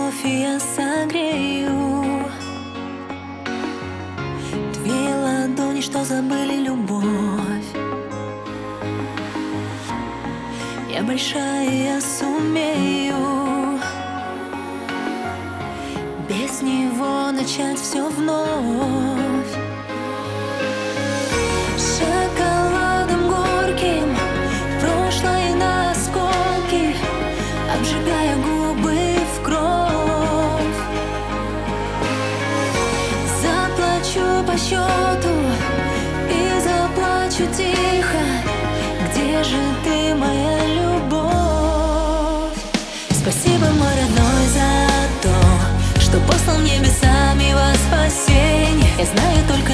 любовь, и я согрею твои ладони, что забыли любовь. Я большая, я сумею без него начать все вновь. Шоколадом горьким прошлое на осколки, обжигая губы в кровь. Заплачу по счету и заплачу тихо. Где же ты, моя любовь? Спасибо, мой родной, за то, что послал небесами во спасенье. Я знаю только